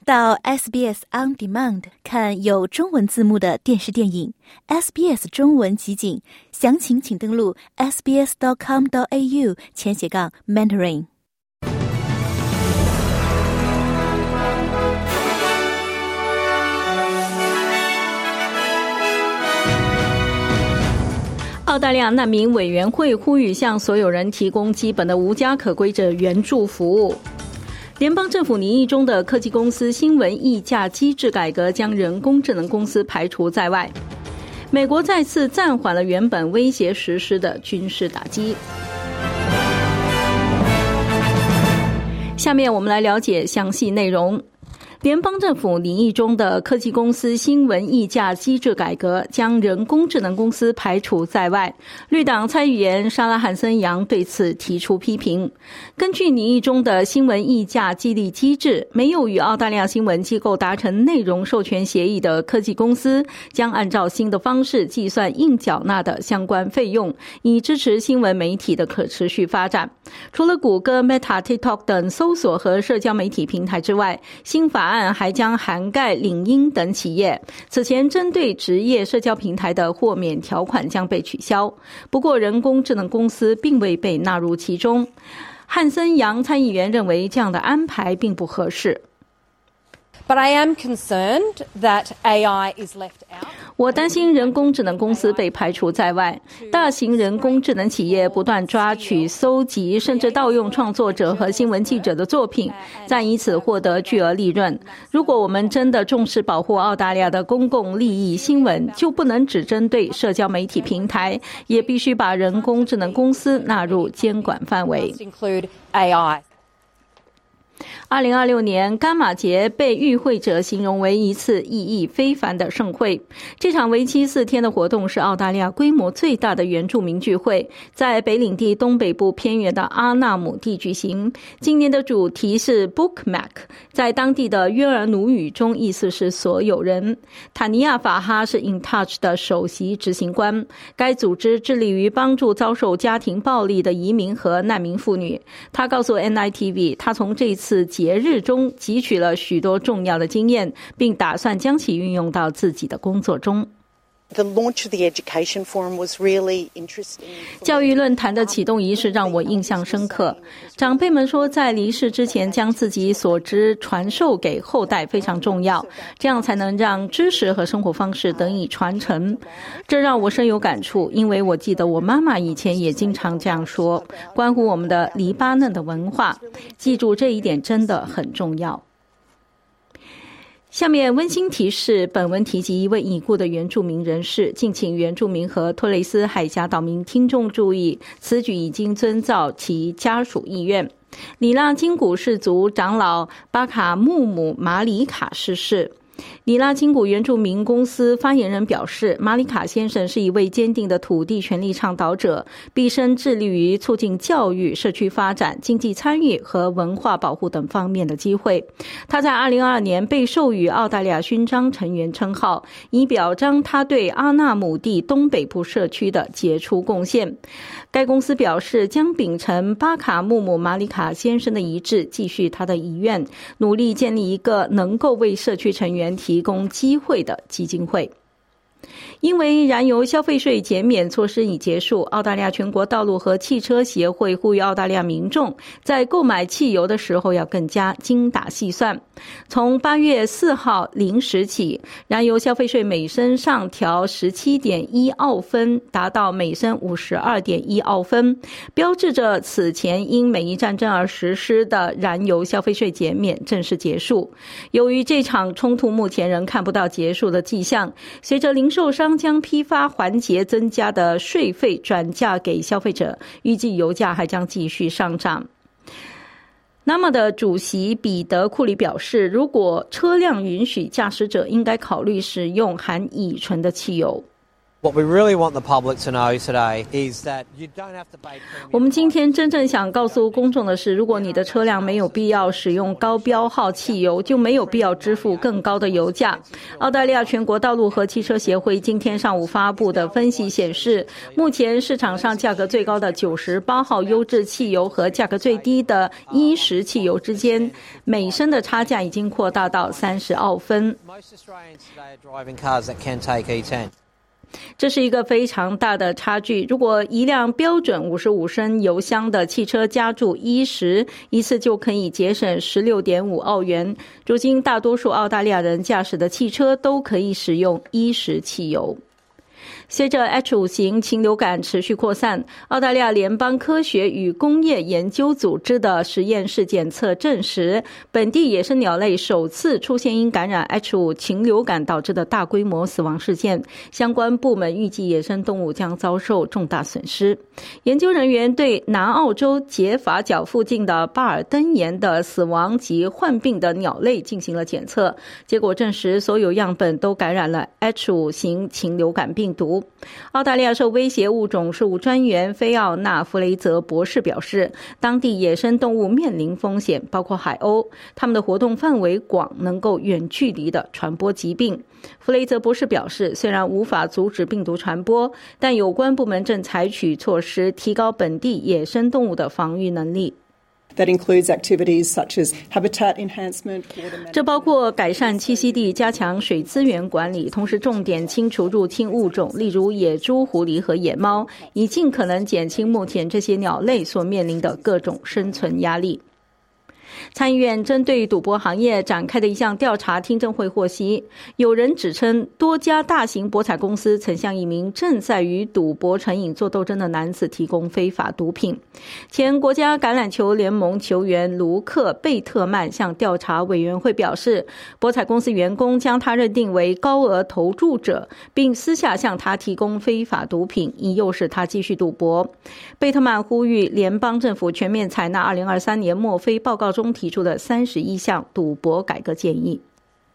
到 SBS On Demand 看有中文字幕的电视电影 SBS 中文集锦，详情请登录 sbs.com.au/Mandarin。 澳大利亚难民委员会呼吁向所有人提供基本的无家可归者援助服务。联邦政府拟议中的科技公司新闻议价机制改革将人工智能公司排除在外。美国再次暂缓了原本威胁实施的军事打击。下面我们来了解详细内容。联邦政府拟议中的科技公司新闻议价机制改革将人工智能公司排除在外，绿党参议员莎拉·汉森杨对此提出批评。根据拟议中的新闻议价激励机制，没有与澳大利亚新闻机构达成内容授权协议的科技公司将按照新的方式计算应缴纳的相关费用，以支持新闻媒体的可持续发展。除了谷歌、Meta、TikTok 等搜索和社交媒体平台之外，新法案还将涵盖领英等企业。此前针对职业社交平台的豁免条款将被取消，不过人工智能公司并未被纳入其中。汉森杨参议员认为这样的安排并不合适。 But I am concerned that AI is left out. 我担心人工智能公司被排除在外。大型人工智能企业不断抓取、搜集甚至盗用创作者和新闻记者的作品，再以此获得巨额利润。如果我们真的重视保护澳大利亚的公共利益新闻，就不能只针对社交媒体平台，也必须把人工智能公司纳入监管范围。2026年伽马节被与会者形容为一次意义非凡的盛会。这场为期4天的活动是澳大利亚规模最大的原住民聚会，在北领地东北部偏远的阿纳姆地举行。今年的主题是 Bookmak， 在当地的约尔努语中意思是所有人。塔尼亚·法哈是 InTouch 的首席执行官，该组织致力于帮助遭受家庭暴力的移民和难民妇女。他告诉 NITV， 他从这次节日中汲取了许多重要的经验，并打算将其运用到自己的工作中。 The launch of the Education Forum was really interesting. 教育论坛的启动仪式让我印象深刻。长辈们说，在离世之前将自己所知传授给后代非常重要，这样才能让知识和生活方式得以传承。这让我深有感触，因为我记得我妈妈以前也经常这样说，关乎我们的黎巴嫩的文化。记住这一点真的很重要。下面温馨提示，本文提及一位已故的原住民人士，敬请原住民和托雷斯海峡岛民听众注意，此举已经遵照其家属意愿。里拉金古氏族长老巴卡穆姆马里卡逝世。里拉金古原住民公司发言人表示，马里卡先生是一位坚定的土地权利倡导者，毕生致力于促进教育、社区发展、经济参与和文化保护等方面的机会。他在2022年被授予澳大利亚勋章成员称号，以表彰他对阿纳姆地东北部社区的杰出贡献。该公司表示，将秉承巴卡穆姆马里卡先生的遗志，继续他的遗愿，努力建立一个能够为社区成员提供机会的基金会。因为燃油消费税减免措施已结束，澳大利亚全国道路和汽车协会呼吁澳大利亚民众在购买汽油的时候要更加精打细算。从8月4号0时起，燃油消费税每升上调 17.1 澳分，达到每升 52.1 澳分，标志着此前因美伊战争而实施的燃油消费税减免正式结束。由于这场冲突目前仍看不到结束的迹象，随着零售商将批发环节增加的税费转嫁给消费者，预计油价还将继续上涨。NAMA 的主席彼得·库里表示，如果车辆允许，驾驶者应该考虑使用含乙醇的汽油。 What we really want the public to know today is that you don't have to pay premium. 我们今天真正想告诉公众的是，如果你的车辆没有必要使用高标号汽油，就没有必要支付更高的油价。澳大利亚全国道路和汽车协会今天上午发布的分析显示，目前市场上价格最高的98号优质汽油和价格最低的10汽油之间，每升的差价已经扩大到30澳分。 Most Australians today are driving cars that can take E10. 这是一个非常大的差距。如果一辆标准55升油箱的汽车加注10，一次就可以节省16.5澳元。如今，大多数澳大利亚人驾驶的汽车都可以使用10汽油。随着 H5 型禽流感持续扩散，澳大利亚联邦科学与工业研究组织的实验室检测证实，本地野生鸟类首次出现因感染 H5 禽流感导致的大规模死亡事件，相关部门预计野生动物将遭受重大损失。研究人员对南澳洲杰法角附近的巴尔登岩的死亡及患病的鸟类进行了检测，结果证实所有样本都感染了 H5 型禽流感病毒。澳大利亚受威胁物种事务专员菲奥娜·弗雷泽博士表示，当地野生动物面临风险，包括海鸥，它们的活动范围广，能够远距离地传播疾病。弗雷泽博士表示，虽然无法阻止病毒传播，但有关部门正采取措施提高本地野生动物的防御能力。 That includes activities such as habitat enhancement. 这包括改善栖息地、加强水资源管理，同时重点清除入侵物种，例如野猪、狐狸和野猫，以尽可能减轻目前这些鸟类所面临的各种生存压力。参议院针对赌博行业展开的一项调查听证会获悉，有人指称多家大型博彩公司曾向一名正在与赌博成瘾做斗争的男子提供非法毒品。前国家橄榄球联盟球员卢克·贝特曼向调查委员会表示，博彩公司员工将他认定为高额投注者，并私下向他提供非法毒品，以诱使他继续赌博。贝特曼呼吁联邦政府全面采纳2023年墨菲报告中提出的31项赌博改革建议。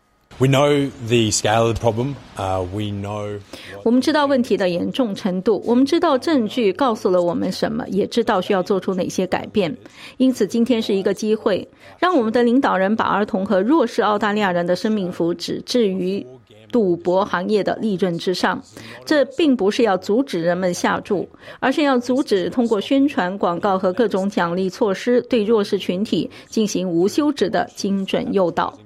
We know the scale of the problem. We know. 我们知道问题的严重程度，我们知道证据告诉了我们什么，也知道需要做出哪些改变。因此，今天是一个机会，让我们的领导人把儿童和弱势澳大利亚人的生命福祉置于赌博行业的利润之上。这并不是要阻止人们下注，而是要阻止通过宣传、广告和各种奖励措施对弱势群体进行无休止的精准诱导。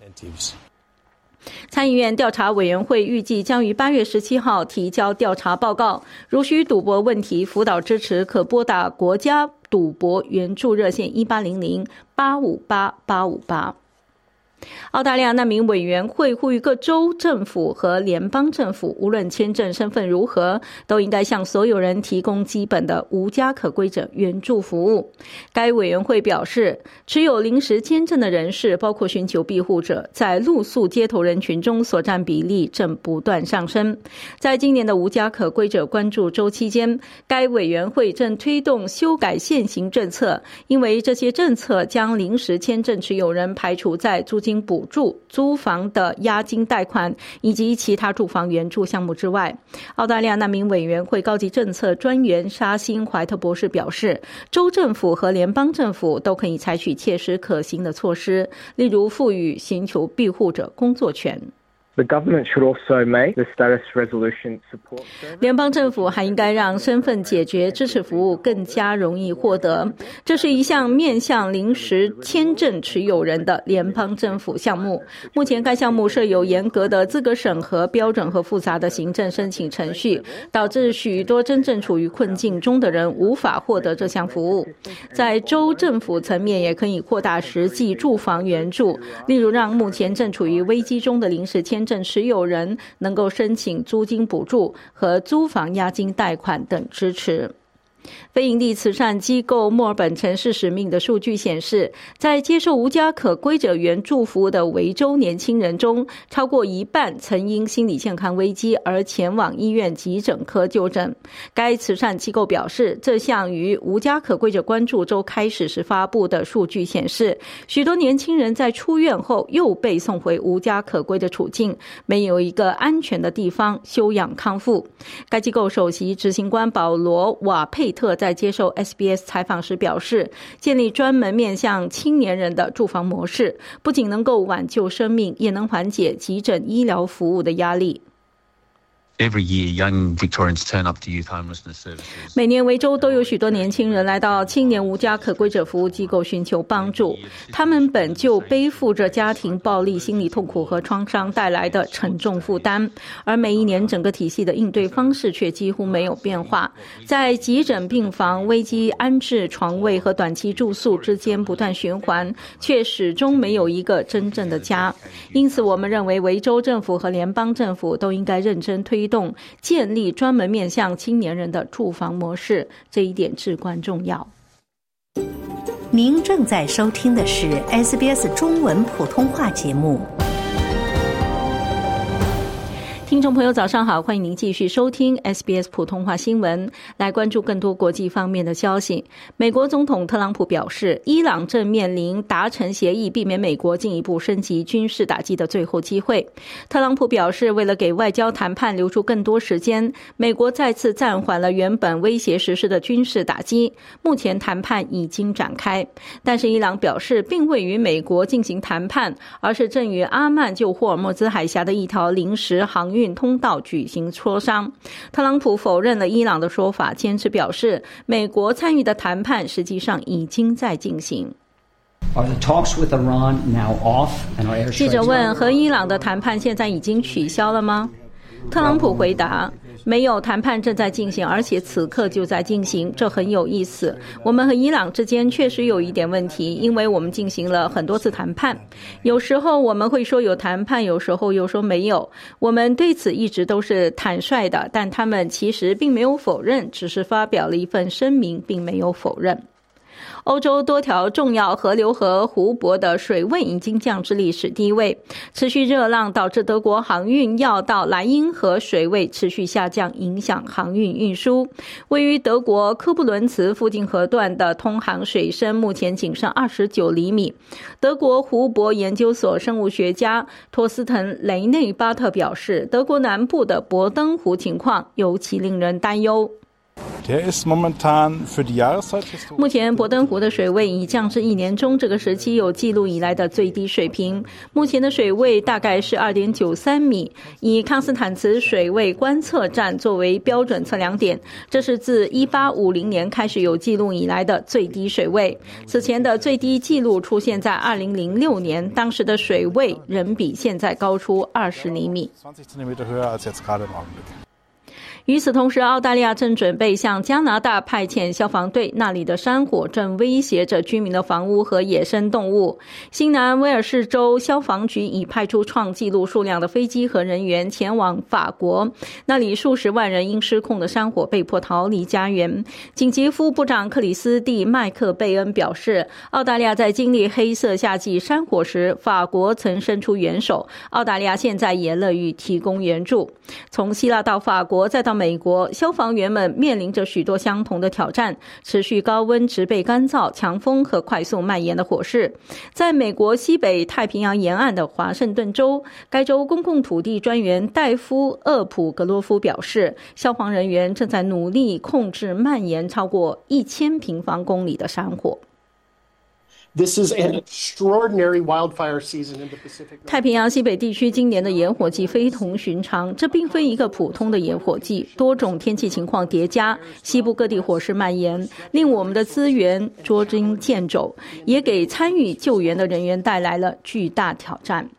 参议院调查委员会预计将于8月17号提交调查报告，如需赌博问题辅导支持，可拨打国家赌博援助热线1800-858-858。澳大利亚难民委员会呼吁各州政府和联邦政府，无论签证身份如何，都应该向所有人提供基本的无家可归者援助服务。该委员会表示，持有临时签证的人士，包括寻求庇护者，在露宿街头人群中所占比例正不断上升。在今年的无家可归者关注周期间，该委员会正推动修改现行政策，因为这些政策将临时签证持有人排除在租金补助、租房的押金贷款以及其他住房援助项目之外。澳大利亚难民委员会高级政策专员沙辛怀特博士表示，州政府和联邦政府都可以采取切实可行的措施，例如赋予寻求庇护者工作权。 The government should also make the status resolution support service. 联邦政府还应该让身份解决支持服务更加容易获得。这是一项面向临时签证持有人的联邦政府项目。目前该项目设有严格的资格审核标准和复杂的行政申请程序，导致许多真正处于困境中的人无法获得这项服务。在州政府层面也可以扩大实际住房援助，例如让目前正处于危机中的临时签证持有人能够申请租金补助和租房押金贷款等支持。 非营利慈善机构墨尔本城市使命的数据显示，在接受无家可归者援助服务的维州年轻人中，超过一半曾因心理健康危机而前往医院急诊科就诊。该慈善机构表示，这项于无家可归者关注周开始时发布的数据显示，许多年轻人在出院后又被送回无家可归的处境，没有一个安全的地方休养康复。该机构首席执行官保罗·瓦佩特在接受 SBS 采访时表示，建立专门面向青年人的住房模式，不仅能够挽救生命，也能缓解急诊医疗服务的压力。 Every year, young Victorians turn up to youth homelessness services. 每年维州都有许多年轻人来到青年无家可归者服务机构寻求帮助，他们本就背负着家庭暴力、心理痛苦和创伤带来的沉重负担，而每一年整个体系的应对方式却几乎没有变化，在急诊病房、危机安置床位和短期住宿之间不断循环，却始终没有一个真正的家。因此我们认为维州政府和联邦政府都应该认真推动建立专门面向青年人的住房模式，这一点至关重要。 您正在收听的是 SBS 中文普通话节目。 听众朋友早上好，欢迎您继续收听 SBS 普通话新闻，来关注更多国际方面的消息。美国总统特朗普表示，伊朗正面临达成协议避免美国进一步升级军事打击的最后机会。特朗普表示，为了给外交谈判留出更多时间，美国再次暂缓了原本威胁实施的军事打击，目前谈判已经展开。但是伊朗表示并未与美国进行谈判，而是正与阿曼就霍尔木兹海峡的一条临时航运通道举行磋商。特朗普否认了伊朗的说法，坚持表示美国参与的谈判实际上已经在进行。记者问，和伊朗的谈判现在已经取消了吗？特朗普回答，没有，谈判正在进行，而且此刻就在进行，这很有意思。我们和伊朗之间确实有一点问题，因为我们进行了很多次谈判，有时候我们会说有谈判，有时候又说没有，我们对此一直都是坦率的，但他们其实并没有否认，只是发表了一份声明，并没有否认。欧洲多条重要河流和湖泊的水位已经降至历史低位，持续热浪导致德国航运要到莱茵河水位持续下降，影响航运运输。位于德国科布伦茨附近河段的通航水深目前仅剩29厘米。德国湖泊研究所生物学家托斯滕·雷内巴特表示，德国南部的伯登湖情况尤其令人担忧。目前伯登湖的水位已降至1年中这个时期有记录以来的最低水平，目前的水位大概是 2.93 米，以康斯坦茨水位观测站作为标准测量点，这是自1850年开始有记录以来的最低水位。此前的最低记录出现在2006年，当时的水位仍比现在高出20厘米。与此同时，澳大利亚正准备向加拿大派遣消防队，那里的山火正威胁着居民的房屋和野生动物。新南威尔士州消防局已派出创纪录数量的飞机和人员前往法国，那里数十万人因失控的山火被迫逃离家园。紧急副部长克里斯蒂·麦克贝恩表示，澳大利亚在经历黑色夏季山火时，法国曾伸出援手，澳大利亚现在也乐于提供援助。从希腊到法国再到美国，消防员们面临着许多相同的挑战，持续高温、植被干燥、强风和快速蔓延的火势。在美国西北太平洋沿岸的华盛顿州，该州公共土地专员戴夫·厄普格洛夫表示，消防人员正在努力控制蔓延超过1000平方公里的山火。 This is an extraordinary wildfire season in the Pacific. 太平洋西北地区今年的野火季非同寻常，这并非一个普通的野火季，多种天气情况叠加，西部各地火势蔓延，令我们的资源捉襟见肘，也给参与救援的人员带来了巨大挑战。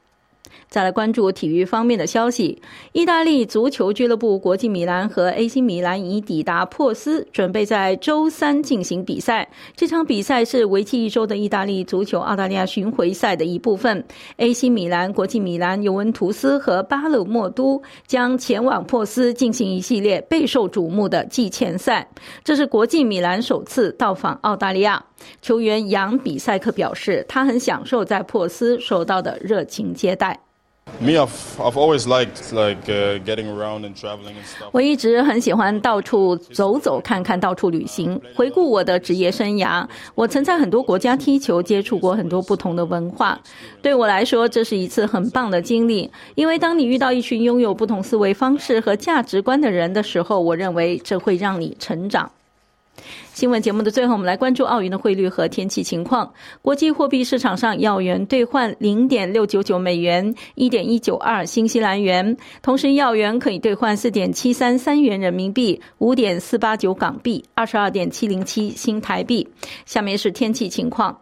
再来关注体育方面的消息，意大利足球俱乐部国际米兰和 AC 米兰已抵达珀斯，准备在周三进行比赛。这场比赛是为期1周的意大利足球澳大利亚巡回赛的一部分。AC 米兰、国际米兰、尤文图斯和巴勒莫都将前往珀斯进行一系列备受瞩目的季前赛，这是国际米兰首次到访澳大利亚。球员杨比赛克表示，他很享受在珀斯受到的热情接待。 Me, I've always liked getting around and traveling and stuff. 我一直很喜欢到处走走看看，到处旅行。回顾我的职业生涯，我曾在很多国家踢球，接触过很多不同的文化。对我来说，这是一次很棒的经历，因为当你遇到一群拥有不同思维方式和价值观的人的时候，我认为这会让你成长。新闻节目的最后，我们来关注澳元的汇率和天气情况。国际货币市场上，澳元兑换 0.699 美元， 1.192 新西兰元，同时澳元可以兑换 4.733 元人民币， 5.489 港币， 22.707 新台币。下面是天气情况。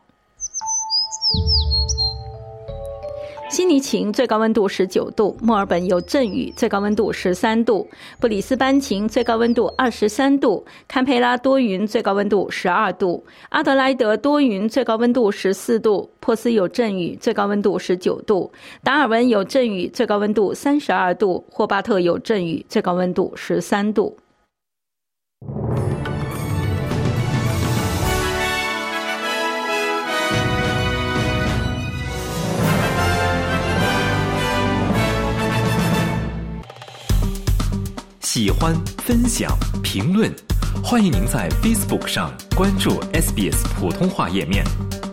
悉尼晴，最高温度19度；墨尔本有阵雨，最高温度13度；布里斯班晴，最高温度23度；堪培拉多云，最高温度12度；阿德莱德多云，最高温度14度；珀斯有阵雨，最高温度19度；达尔文有阵雨，最高温度32度；霍巴特有阵雨，最高温度13度。 喜欢、分享、评论，欢迎您在 Facebook 上关注 SBS 普通话页面。